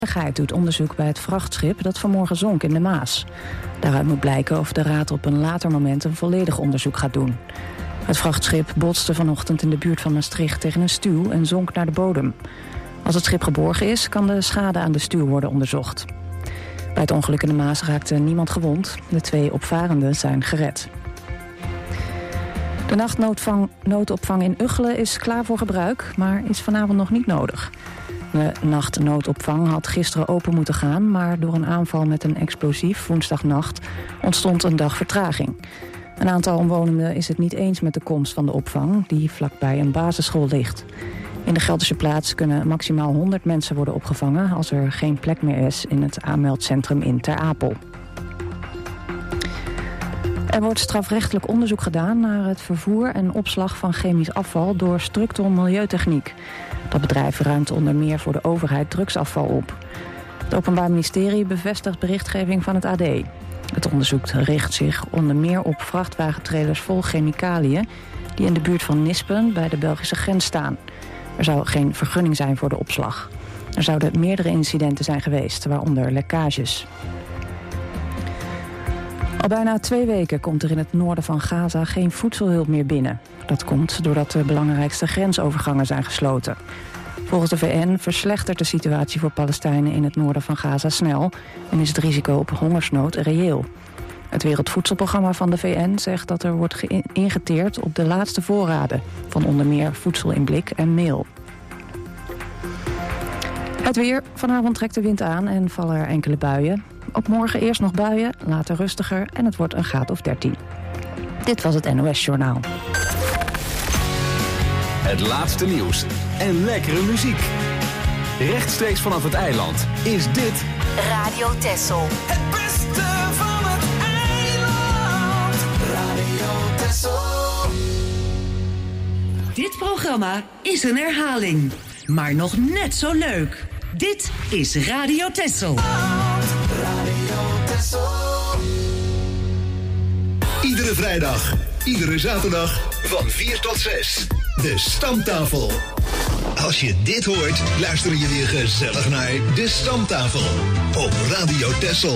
Veiligheid doet onderzoek bij het vrachtschip dat vanmorgen zonk in de Maas. Daaruit moet blijken of de Raad op een later moment een volledig onderzoek gaat doen. Het vrachtschip botste vanochtend in de buurt van Maastricht tegen een stuw en zonk naar de bodem. Als het schip geborgen is, kan de schade aan de stuw worden onderzocht. Bij het ongeluk in de Maas raakte niemand gewond. De 2 opvarenden zijn gered. De nachtnoodopvang in Ugchelen is klaar voor gebruik, maar is vanavond nog niet nodig. De nachtnoodopvang had gisteren open moeten gaan, maar door een aanval met een explosief woensdagnacht ontstond een dag vertraging. Een aantal omwonenden is het niet eens met de komst van de opvang, die vlakbij een basisschool ligt. In de Gelderse plaats kunnen maximaal 100 mensen worden opgevangen als er geen plek meer is in het aanmeldcentrum in Ter Apel. Er wordt strafrechtelijk onderzoek gedaan naar het vervoer en opslag van chemisch afval door Structon Milieutechniek. Dat bedrijf ruimt onder meer voor de overheid drugsafval op. Het Openbaar Ministerie bevestigt berichtgeving van het AD. Het onderzoek richt zich onder meer op vrachtwagentrailers vol chemicaliën die in de buurt van Nispen bij de Belgische grens staan. Er zou geen vergunning zijn voor de opslag. Er zouden meerdere incidenten zijn geweest, waaronder lekkages. Al bijna 2 weken komt er in het noorden van Gaza geen voedselhulp meer binnen. Dat komt doordat de belangrijkste grensovergangen zijn gesloten. Volgens de VN verslechtert de situatie voor Palestijnen in het noorden van Gaza snel en is het risico op hongersnood reëel. Het Wereldvoedselprogramma van de VN zegt dat er wordt ingeteerd op de laatste voorraden van onder meer voedsel in blik en meel. Het weer. Vanavond trekt de wind aan en vallen er enkele buien. Op morgen eerst nog buien, later rustiger en het wordt een graad of 13. Dit was het NOS Journaal. Het laatste nieuws en lekkere muziek. Rechtstreeks vanaf het eiland is dit Radio Texel. Het beste van het eiland. Radio Texel. Dit programma is een herhaling, maar nog net zo leuk. Dit is Radio Texel. Radio Texel. Iedere vrijdag, iedere zaterdag van 4 tot 6. De Stamtafel. Als je dit hoort, luister je weer gezellig naar De Stamtafel op Radio Texel.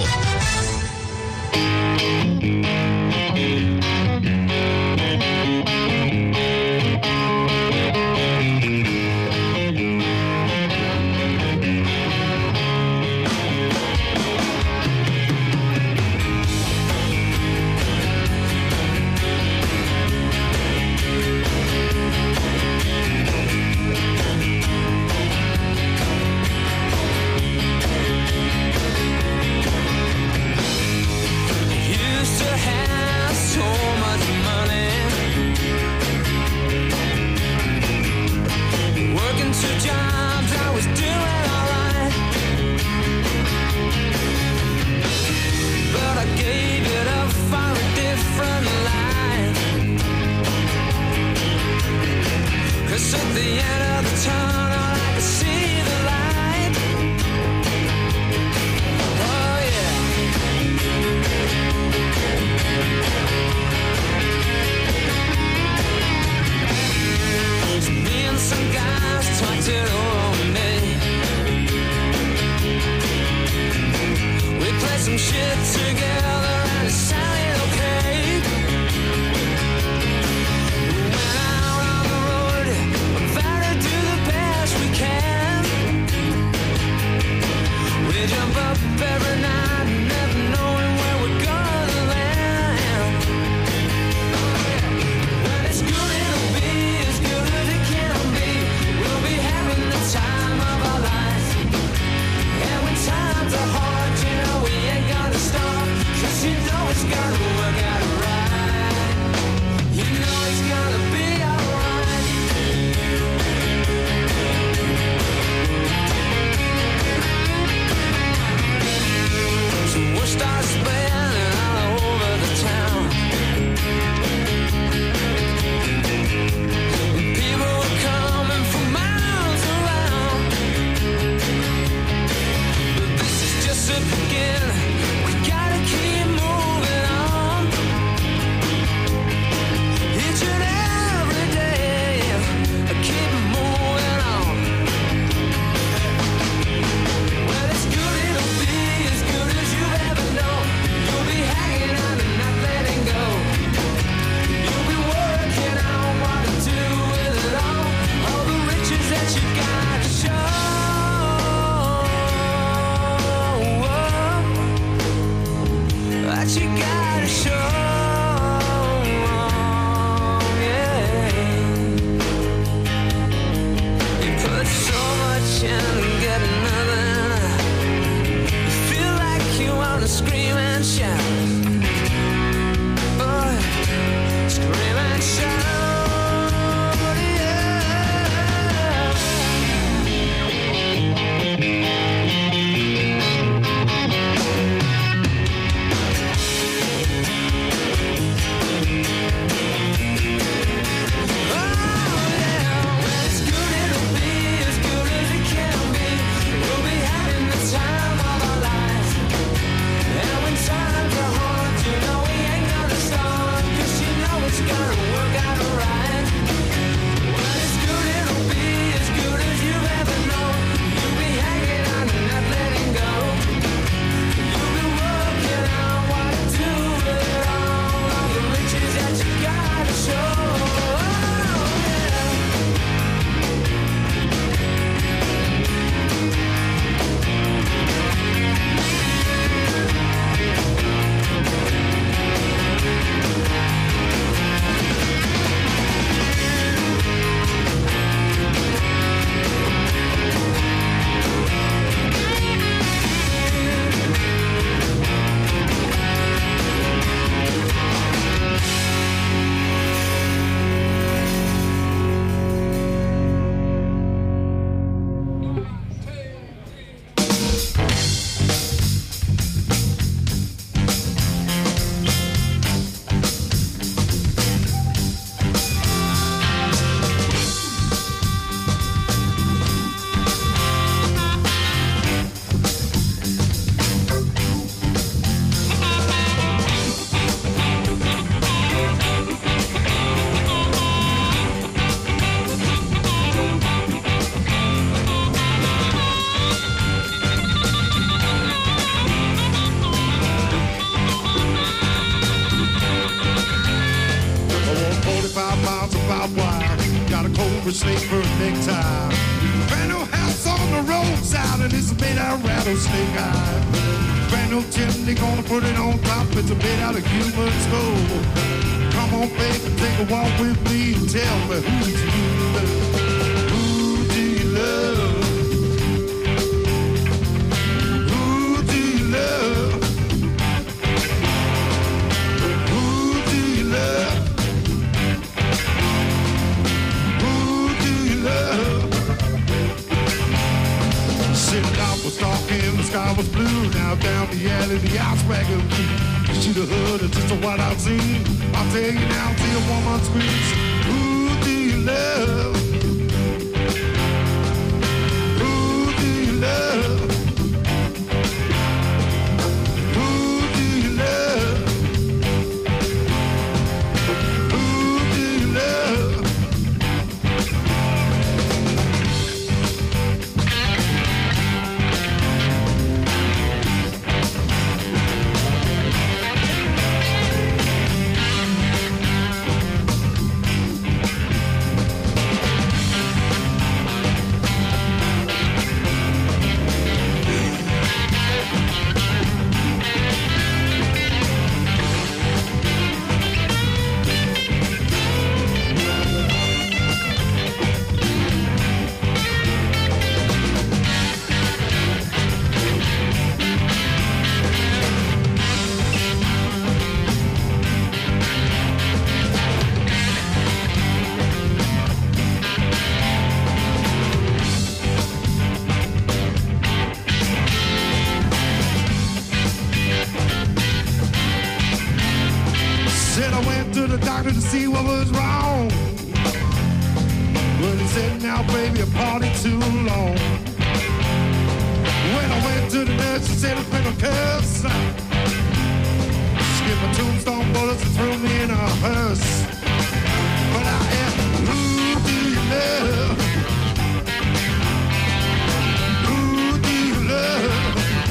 silver snake for a necktie. Brand new house on the roadside and it's made out of rattlesnake hide. Brand new chimney, gonna put it on top, it's made out of human skull. Come on, baby, take a walk with me and tell me who do you love? Who do you love? Who do you love? Who do you love? Who do you love? Sitting out was dark and the sky was blue. Now down the alley, the house wagon blue. Should have heard of just what I've seen. I'll tell you now, till a woman screams. Who do you love? Who do you love? Who do you love? Who do you love? To see what was wrong. But he said, now baby, a party too long. When I went to the nurse, she said it's been a curse. She gave my tombstone bullets and threw me in a hearse. But I asked, who do you love? Who do you love?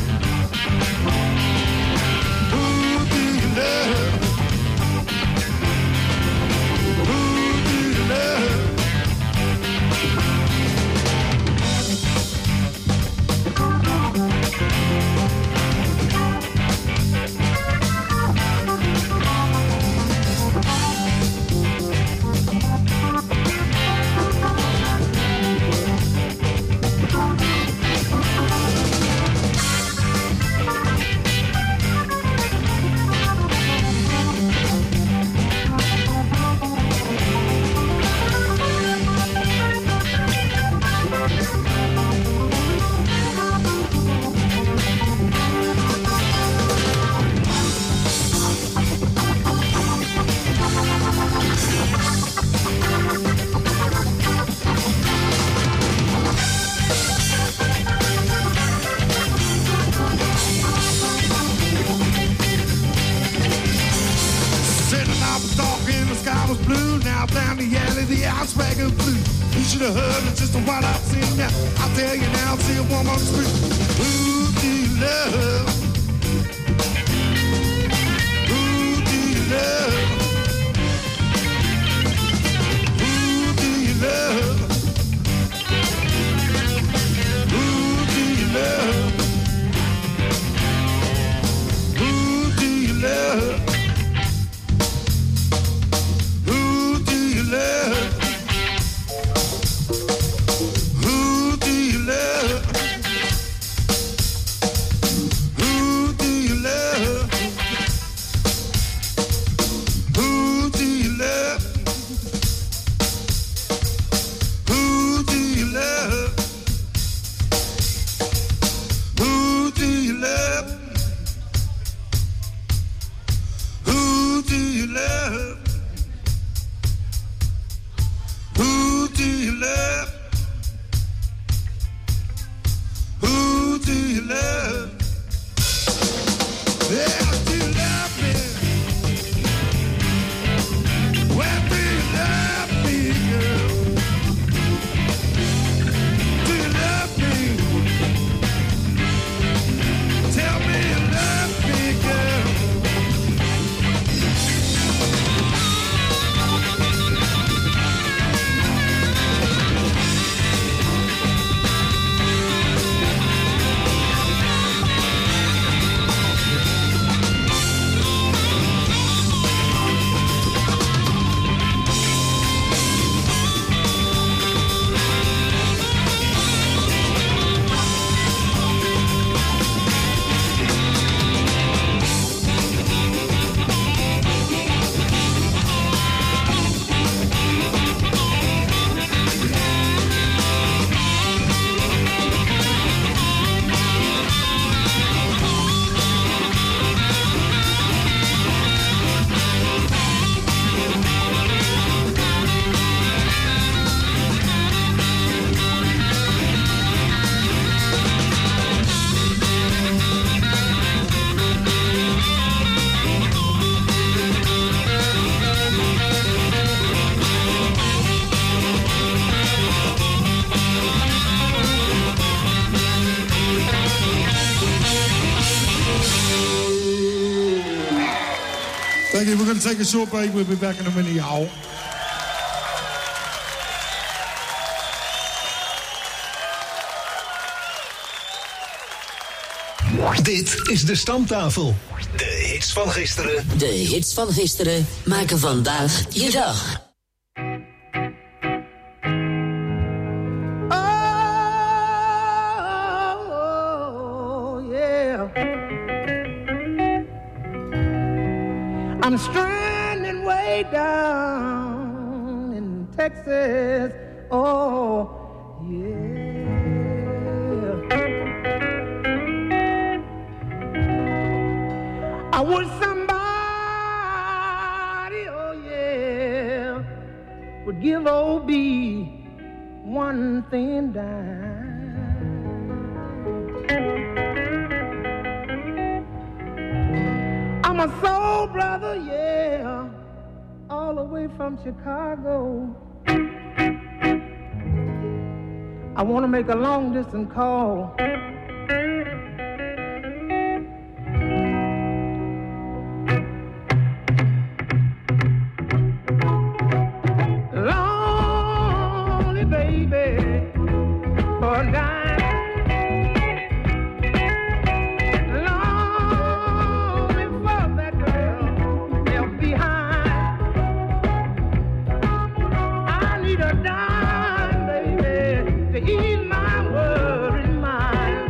Who do you love? Thank you. We're going to take a short break. We'll be back in a minute, y'all. Dit is de Stamtafel. De hits van gisteren. De hits van gisteren maken vandaag je dag. Oh, yeah. I'm stranded way down in Texas. Oh, yeah. I wish somebody, oh yeah, would give old B one thin dime. I'm a soul brother, yeah, all the way from Chicago. I want to make a long distance call. Ease my worried mind.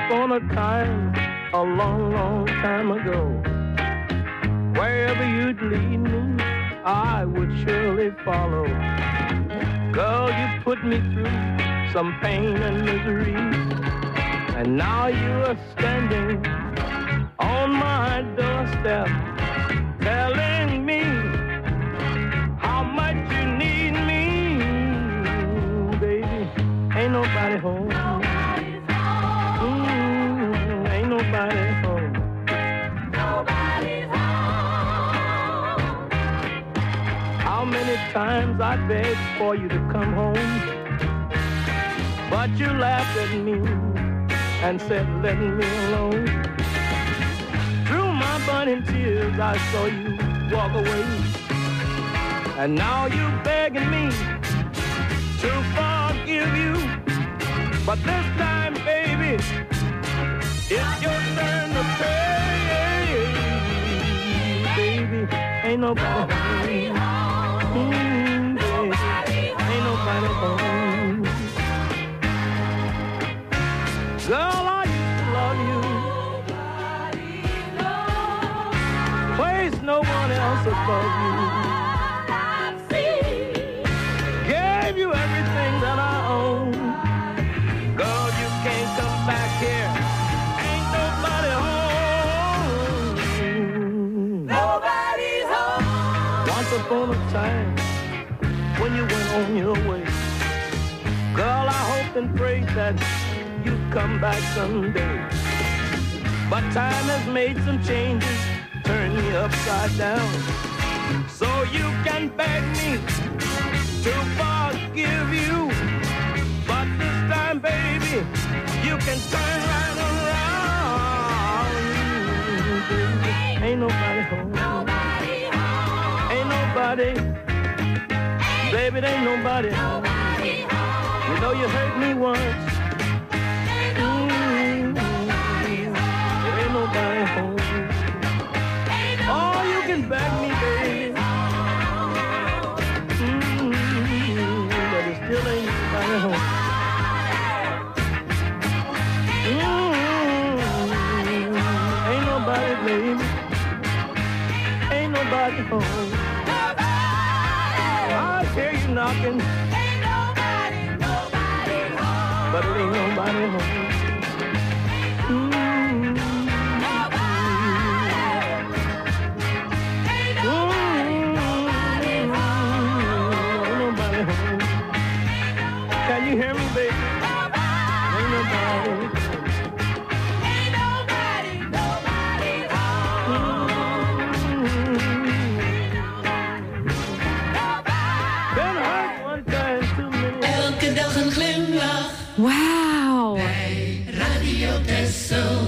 upon a time, a long, long time ago, wherever you'd lead me, I would surely follow. Girl, you put me through some pain and misery, and now you are standing on my doorstep, telling me how much you need me, baby. Ain't nobody home. Ain't nobody home. Nobody's home. How many times I begged for you to come home, but you laughed at me and said, let me alone. Through my burning tears, I saw you walk away. And now you begging me to forgive you. But this time, baby, it's your turn to pay. Baby, ain't nobody home. Baby, ain't nobody home. Girl, I used to love you. Place no one else above you. Gave you everything that I own. Girl, you can't come back here. Ain't nobody home. Nobody's home. Once upon a time, when you went on your way, girl, I hoped and prayed that you'd come back someday. But time has made some changes, turn me upside down. So you can beg me to forgive you, but this time, baby, you can turn right around. Ain't nobody home. Ain't nobody. Baby, there ain't nobody home. You know you hurt me once. There ain't nobody home. Oh, you can beg me, baby. But it still ain't nobody home. Ain't nobody, baby. Ain't nobody home. I hear you knocking. Ain't nobody home. But it ain't nobody home. Can you hear me, baby? Ain't nobody. Ain't nobody home. Been hurt one time too many. Elke dag een glimlach. Wauw. Bij Radio Texel.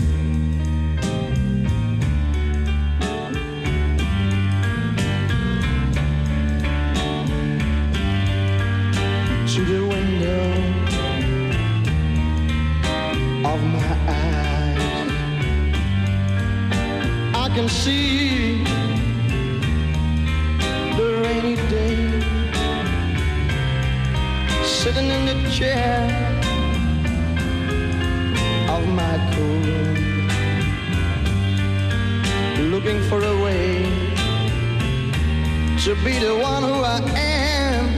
To the window of my eyes, I can see the rainy day, sitting in the chair of my cool room, looking for a way to be the one who I am.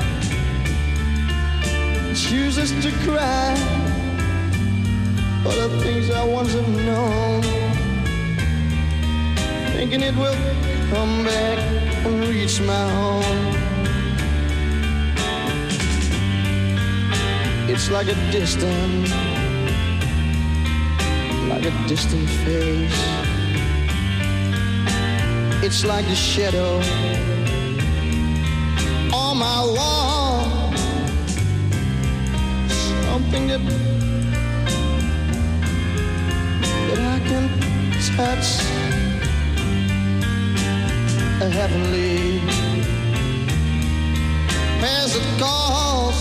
Chooses to cry for the things I once have known, thinking it will come back and reach my home. It's like a distant face. It's like the shadow on my wall. Something that I can touch, a heavenly as it calls,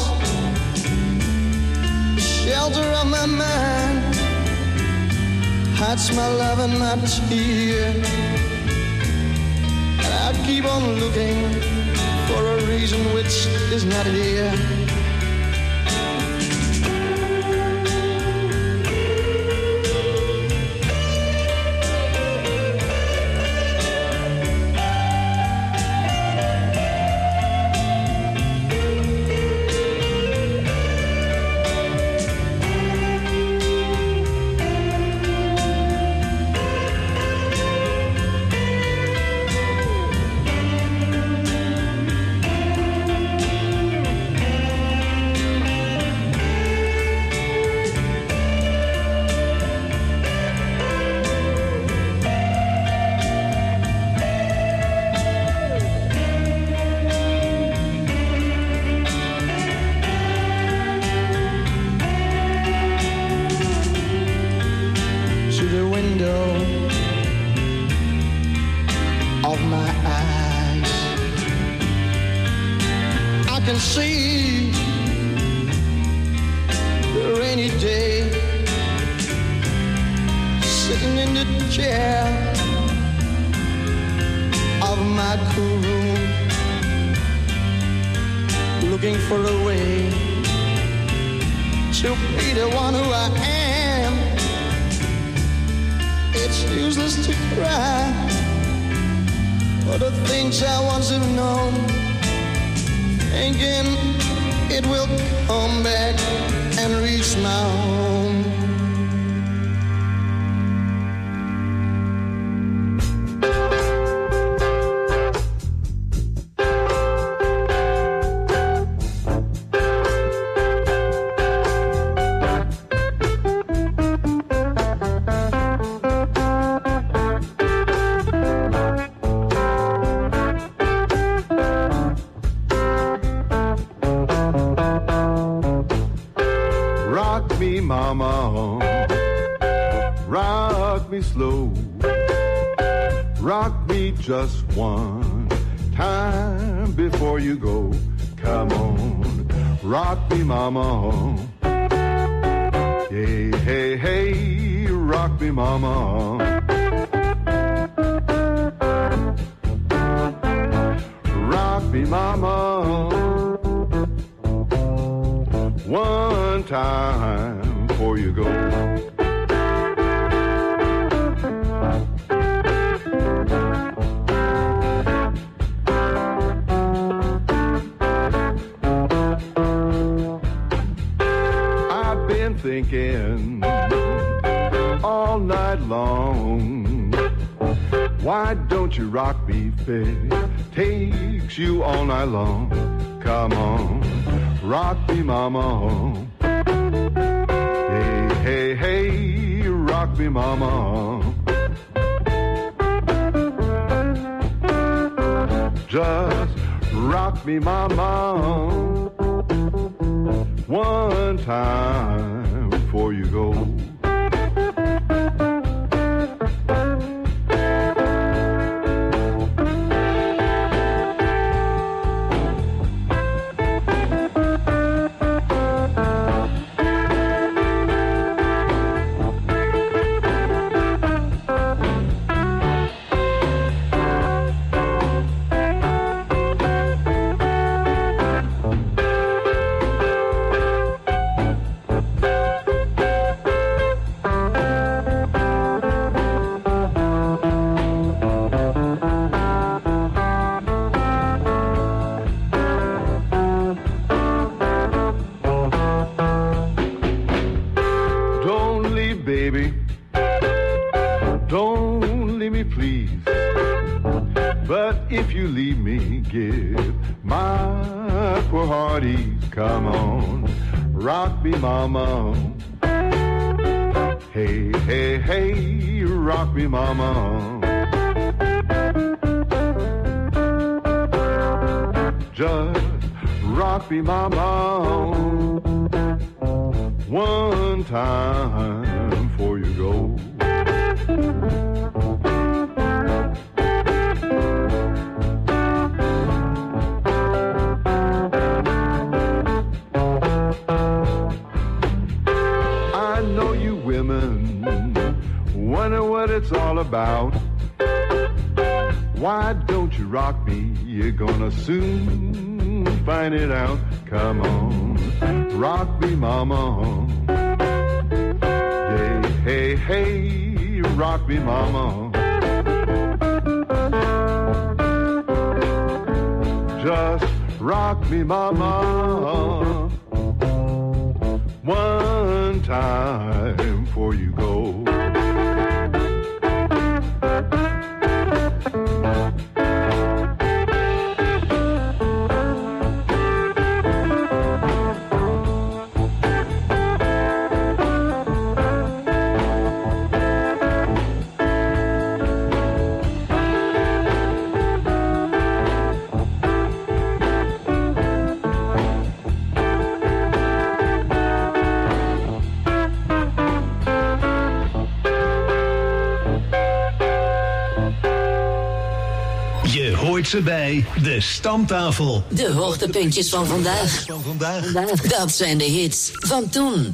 the shelter of my mind, hides my love and my tear, and I keep on looking for a reason which is not here. window of my eyes. I can see the rainy day, sitting in the chair of my cool room, looking for a way to be the one who I am. It's useless to cry for the things I once have known, thinking it will come back and reach my home. Just one time before you go. Come on, rock me, mama. Hey, hey, hey, rock me, mama. Rock me, mama. One time before you go. Thinking all night long, why don't you rock me, babe? Takes you all night long. Come on, rock me, mama. Hey, hey, hey, rock me, mama. Just rock me, mama. One time before you go. Come on, rock me, mama. Hey, hey, hey, rock me, mama. Just rock me, mama. One time before you go. It's all about. Why don't you rock me? You're gonna soon find it out. Come on, rock me, mama. Hey, hey, hey, rock me, mama. Just rock me, mama. One time before you go. hoort ze bij de Stamtafel. De hoogtepuntjes van vandaag. Dat zijn de hits van toen.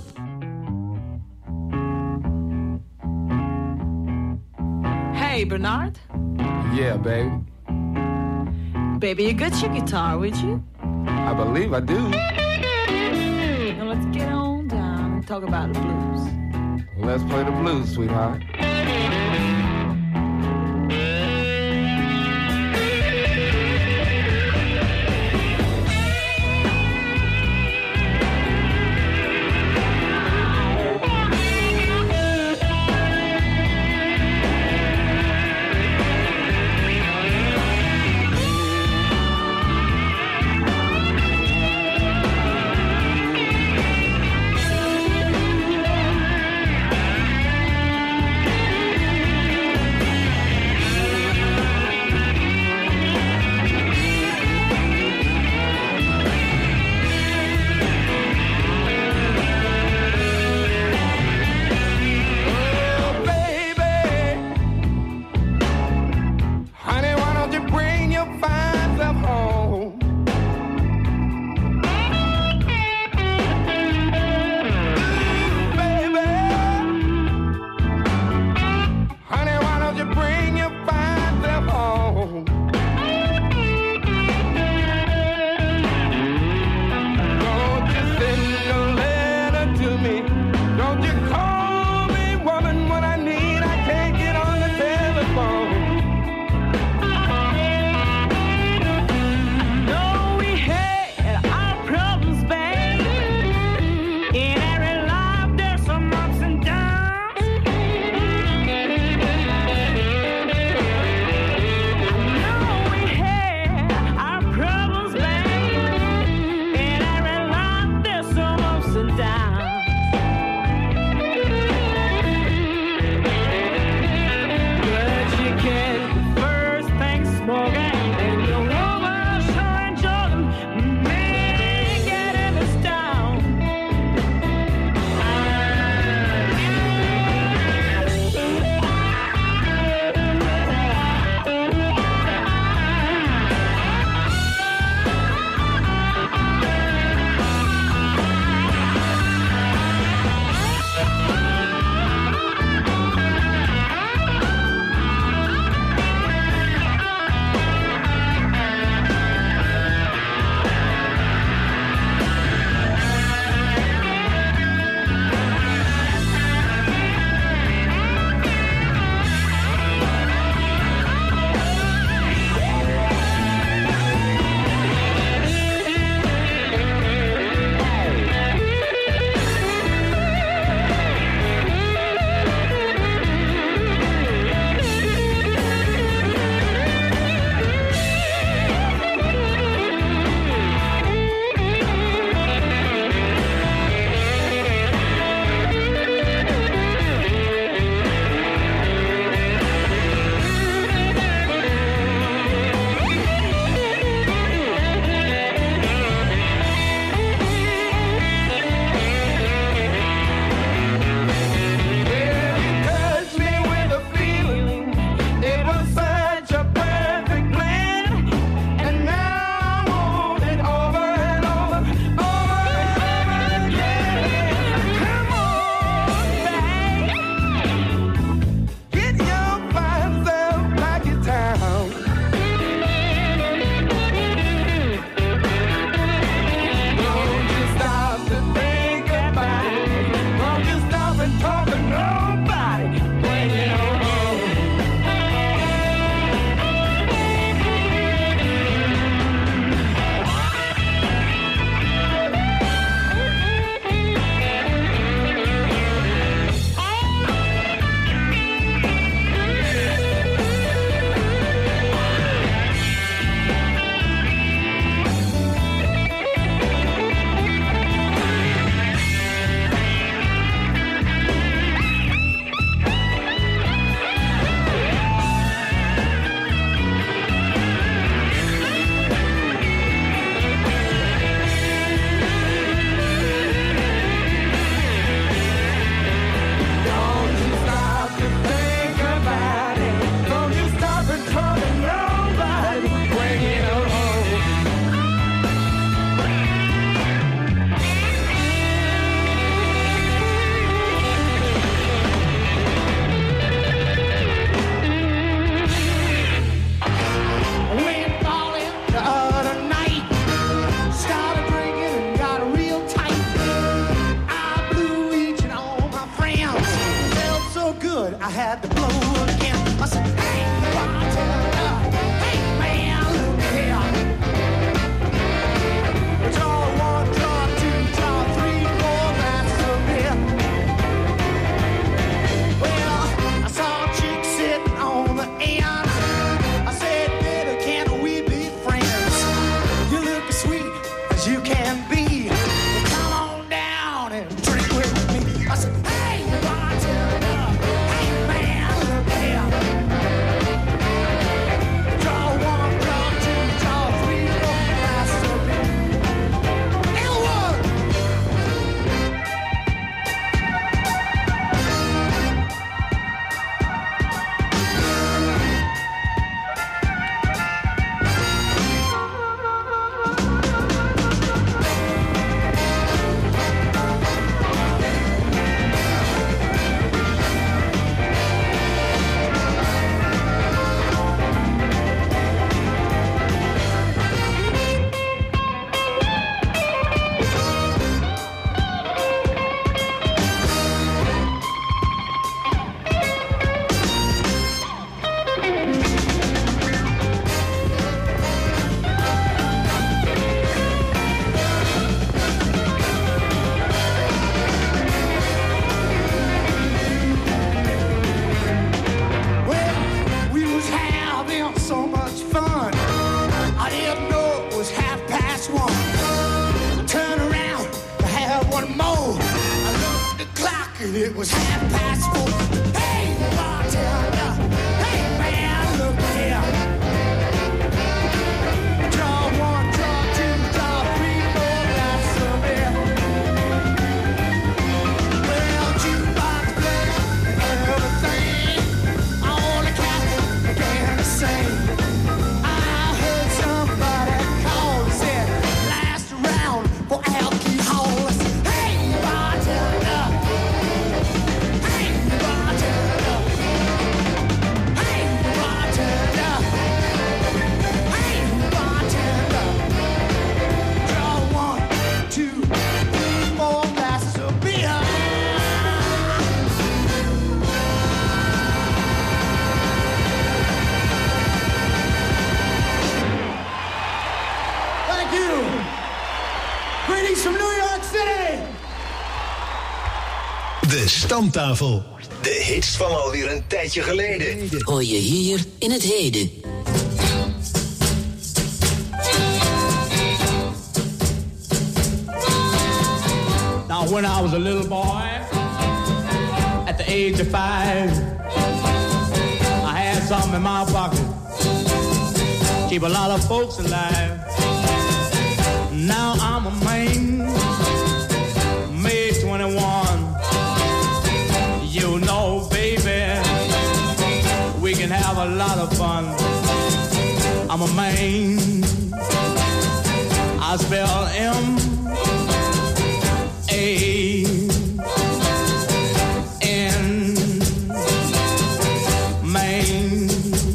Hey, Bernard. Yeah, baby. Baby, you got your guitar with you? I believe I do. Now let's get on down and talk about the blues. Let's play the blues, sweetheart. good, I had to blow again. I said, hey, bartender, hey, man, look here. Draw one, draw two, draw three, four glasses of beer. Well, I saw a chick sitting on the end. I said, baby, can't we be friends? You look as sweet as you can be. Well, come on down and drink with me. I said, hey, bartender, hey, man, look here. Draw one, draw two, draw three, four glasses of beer. Elwood! Well, we was having so much fun. I didn't know it was 1:30. I turned around to have one more. I looked at the clock and it was 4:30. Hey, bartender, hey, man, look here. Draw one, draw two, draw three, four glasses of beer. Well, jukebox played and everything. All the cats began to sing. I heard somebody call and said, last round for alcohol. I said, hey, bartender. Hey, bartender. Hey, bartender. Hey, bartender. Draw one, two, three, four glasses of beer. Thank you. Greetings from New York City. De Stamtafel. De hits van alweer een tijdje geleden. Hoor je hier in het heden. Now, when I was a little boy, at the age of 5, I had something in my pocket. Keep a lot of folks alive. Now I'm a man, May 21. You know, baby, we can have a lot of fun. I'm a man. I spell M-A-N, Maine.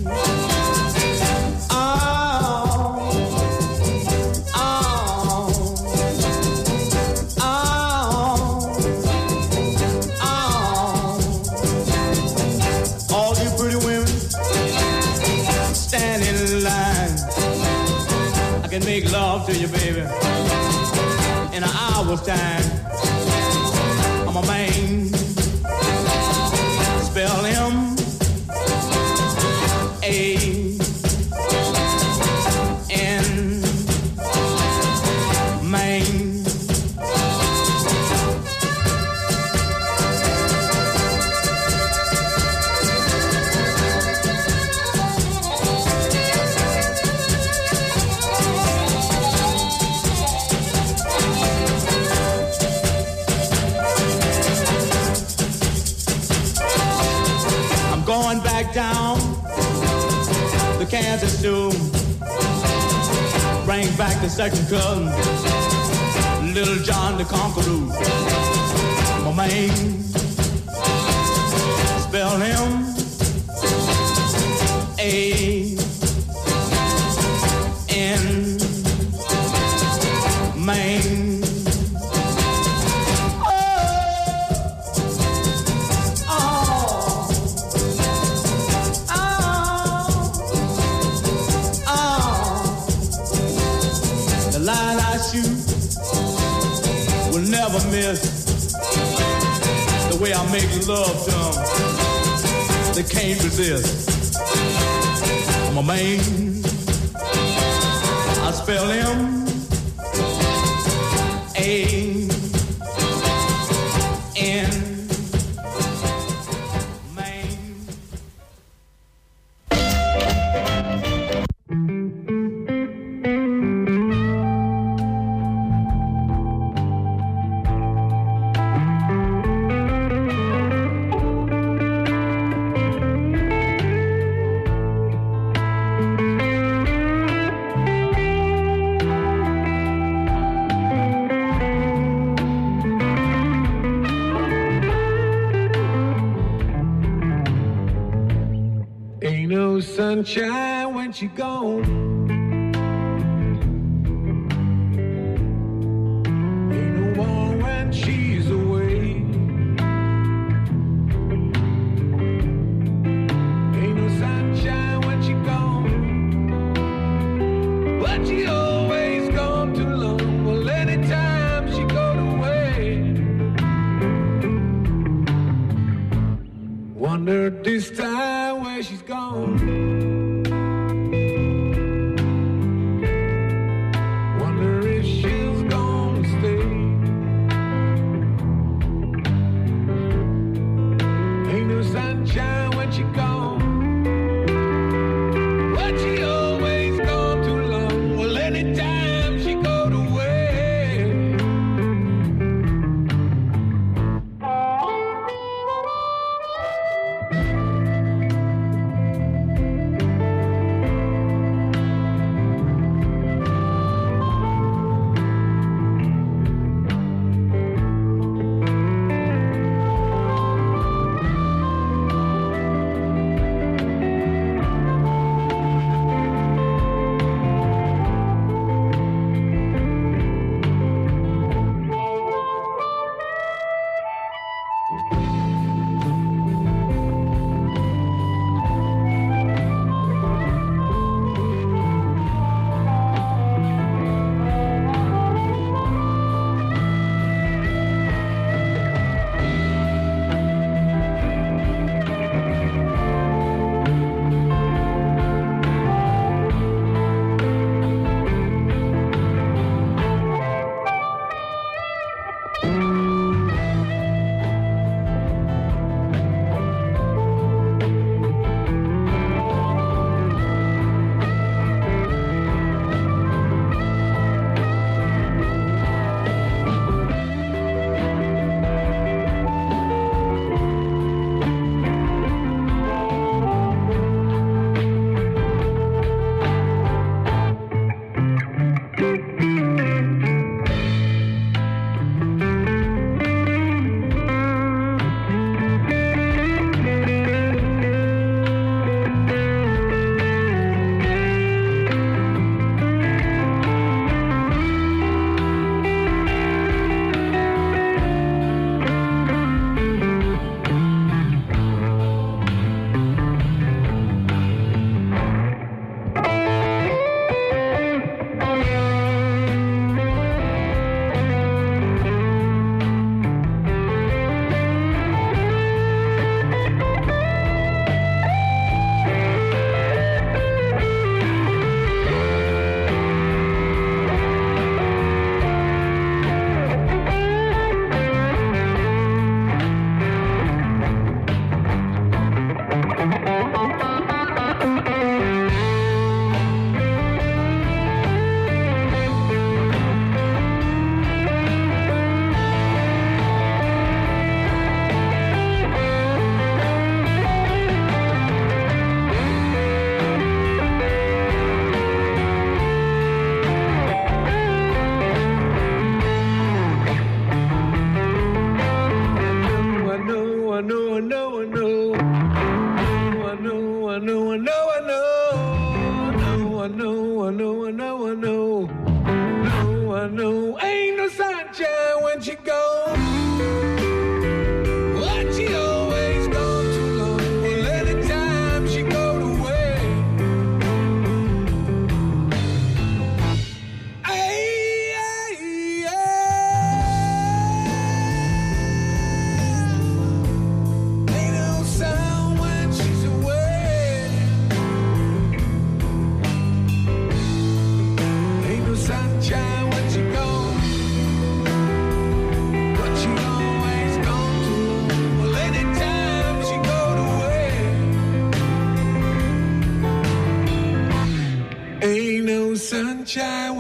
All you pretty women stand in line. I can make love to you, baby, in an hour's time. I'm a man. Spell M-A-N, Maine. Going back down the Kansas stew, bring back the second cousin, Little John the Conqueror. My man, spell him A-N, Maine. this. The way I make love to them, they can't resist. I'm a man. I spell M A N. Sunshine when she gone. Ain't no warm when she's away. Ain't no sunshine when she gone. But she always gone too long. Well, anytime she go away. Wonder this time where she's gone.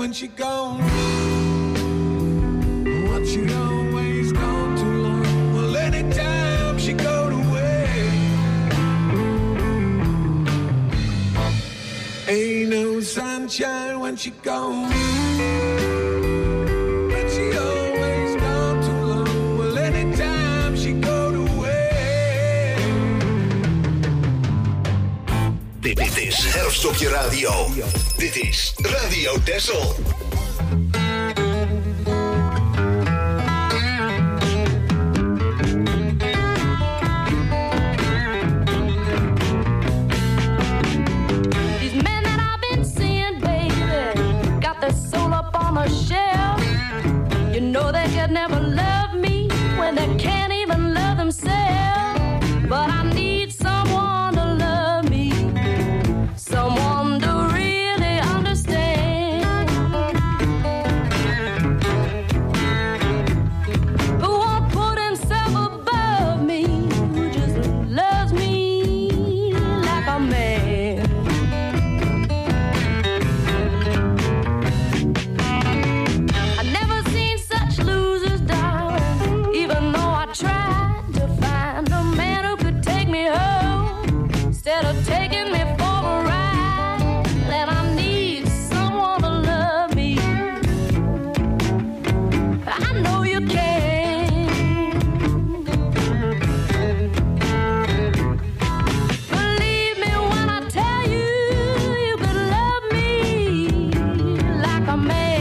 when she gone. What she always gone too long. Well, anytime she go away, ain't no sunshine when she gone. But she always gone too long. Well, anytime she go away. Dit is herfst op je radio. Dit is Radio Texel. Never love me when they can't even love themselves. But I need someone to love me, someone to really understand, who won't put himself above me, who just loves me like a man. I never seen such losers, even though I tried to find a man who could take me home instead of taking me for a ride. And I need someone to love me. I know you can. Believe me when I tell you, you could love me like a man.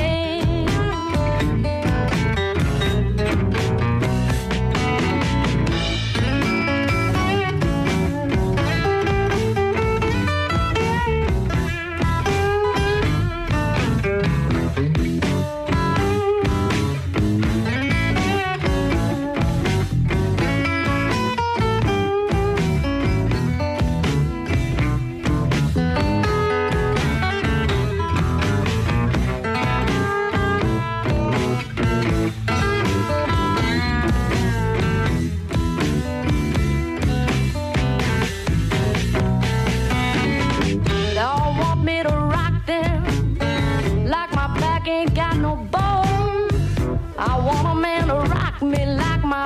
Ain't got no bone. I want a man to rock me like my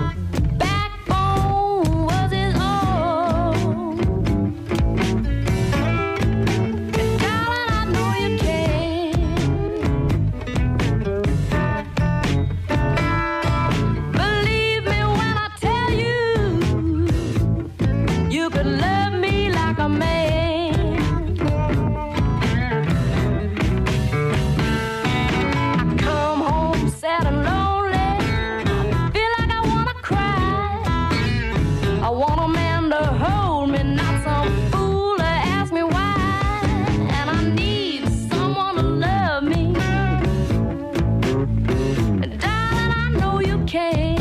backbone was his own. And darling, I know you can. Believe me when I tell you, you could love me like a man. Sad and lonely, I feel like I wanna cry. I want a man to hold me, not some fool to ask me why. And I need someone to love me. And darling, I know you can.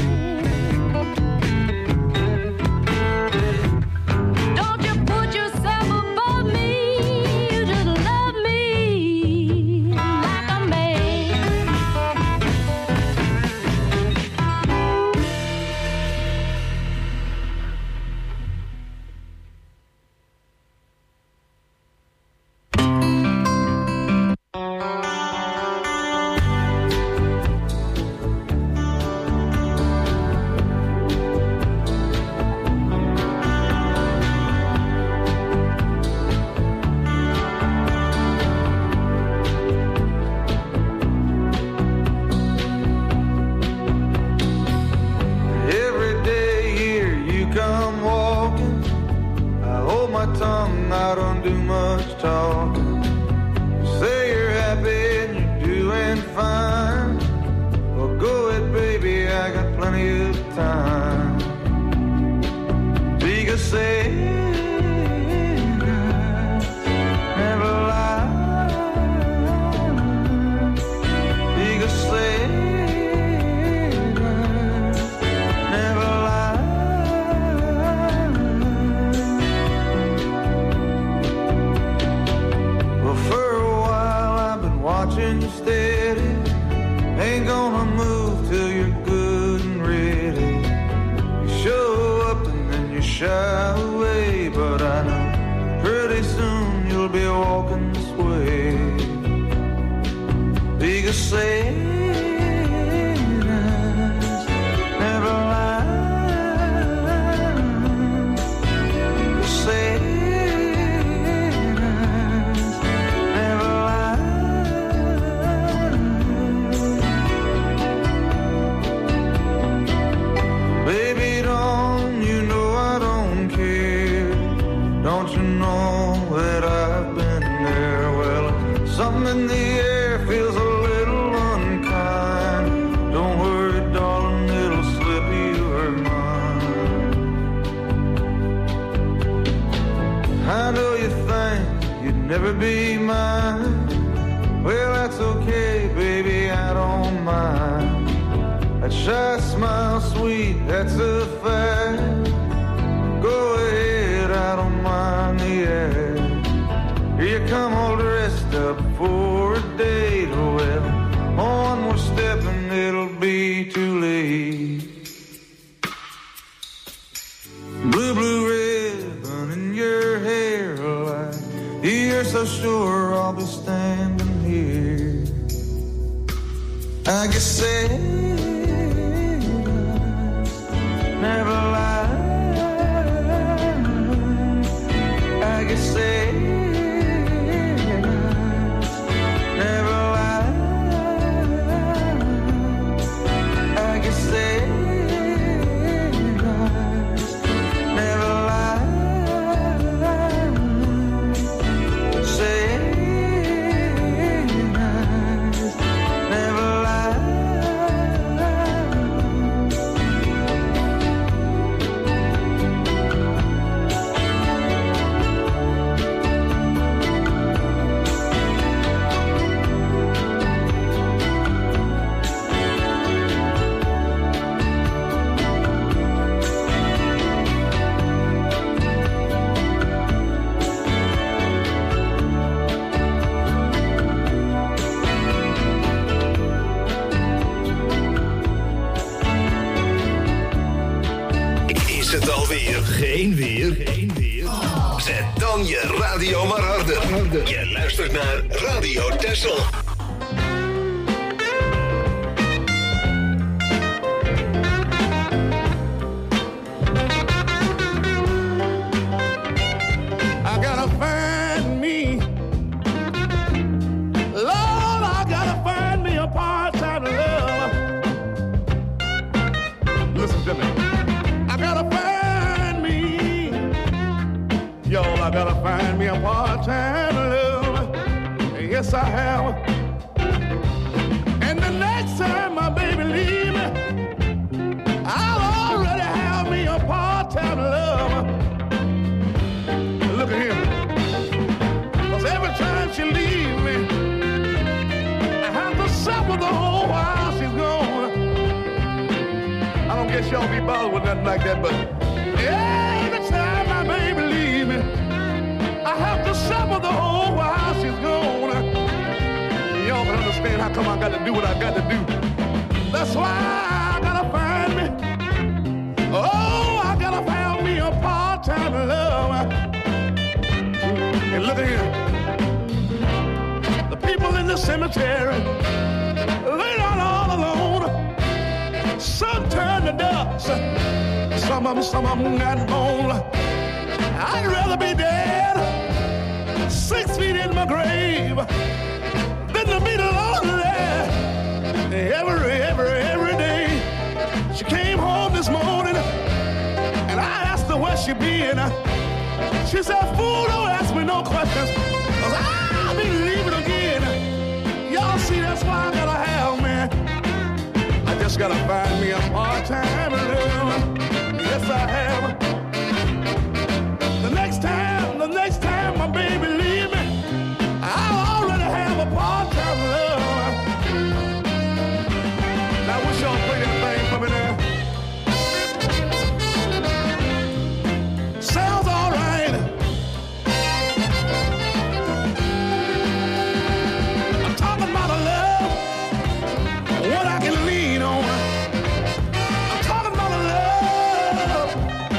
Don't you put yourself above me, you just love me like a man. I don't do much talking. Say you're happy and you're doing fine. Well, go ahead, baby, I got plenty of time. We could say never lie. We could say never lie. Well, for a while I've been watching you steady. Ain't gonna move till you're good and ready. You show up and then you shy away. Don't you know that I've been there? Well, something in the air feels a little unkind. Don't worry, darling, it'll slip your mind. I know you think you'd never be mine. Well, that's okay, baby, I don't mind. That shy smile, sweet, that's a fact. Go ahead, I don't mind the act. Here you come all dressed up for a date. Well, one more step and it'll be too late. Blue, blue ribbon in your hair, like you're so sure I'll be standing here. I guess say never lie. I guess say never lie. I guess say never lie. Say never lie. Is het alweer geen weer? Zet dan je radio maar harder. Je luistert naar Radio Texel. I gotta find me, Lord, I gotta find me a part-time lover. Listen to me. I gotta find me, y'all, I gotta find me a part-time lover. Yes, I have. And the next time my baby leave me, I'll already have me a part-time lover. Look at here. 'Cause every time she leaves me, I have to suffer the whole while she's gone. I don't guess y'all be bothered with nothing like that, but every time my baby leaves me, I have to suffer the whole while she's gone. Y'all can understand how come I got to do what I got to do. That's why I gotta find me. Oh, I gotta find me a part-time lover. And look at here. The people in the cemetery, they're not all alone. Some turn to dust. Some of them got bone. I'd rather be dead 6 feet in my grave than to be lonely every day. She came home this morning and I asked her where she been. She said, fool, don't ask me no questions, 'cause I'll be leaving again. Y'all see, that's why I gotta have, man. I just gotta find me a part-time lover. Yes, I have. The next time my baby leave me, I'll already have a part-time lover. Now, I wish y'all play that thing for me now. Sounds all right. I'm talking about a love, what I can lean on. I'm talking about a love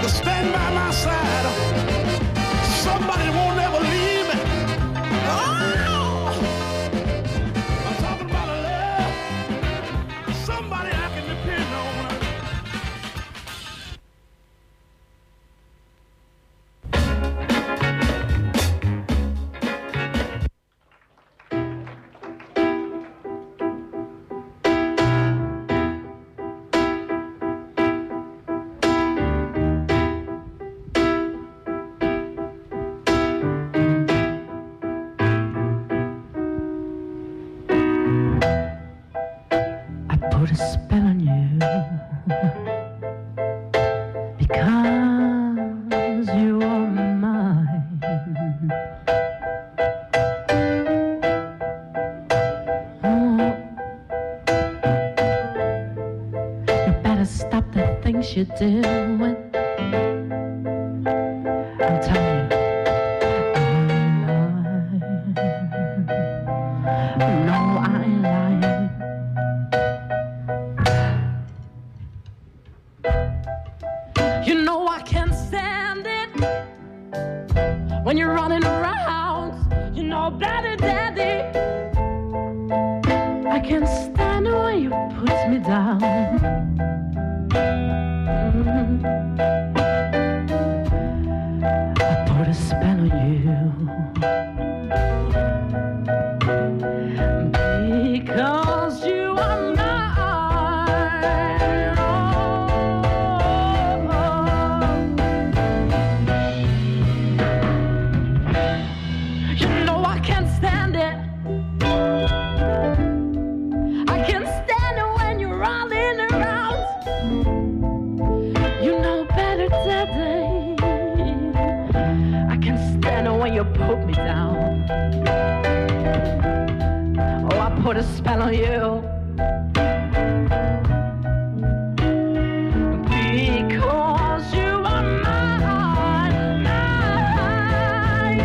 you're doing. I'm telling you, no, I ain't lying. You know I can't stand it when you're running around. You know better, Daddy. I can't stand it when you put me down. I put a spell on you because you are mine. You know I can't stand it. I can't stand it when you're running around. You know better, Daddy. I can't stand it when you put me down. Oh, I put a spell on you because you are mine, mine,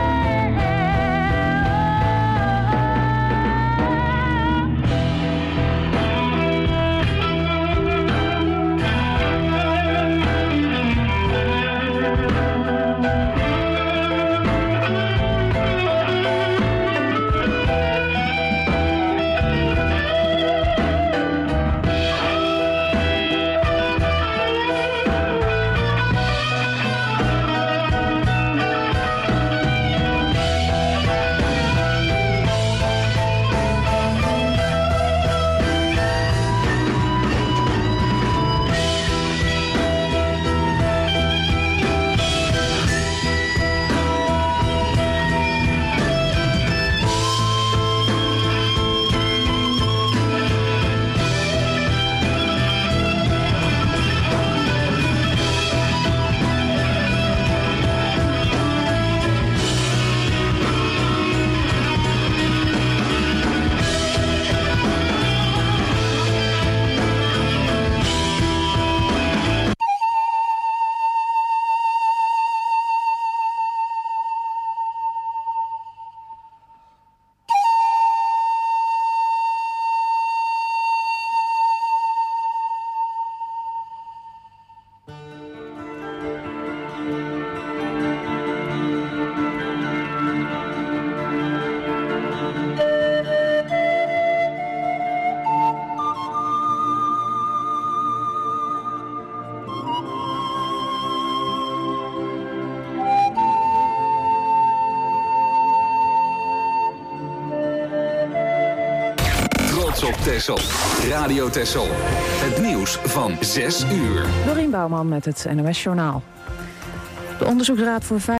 Op Texel. Radio Texel. Het nieuws van 6 uur. Dorien Bouwman met het NOS Journaal. De Onderzoeksraad voor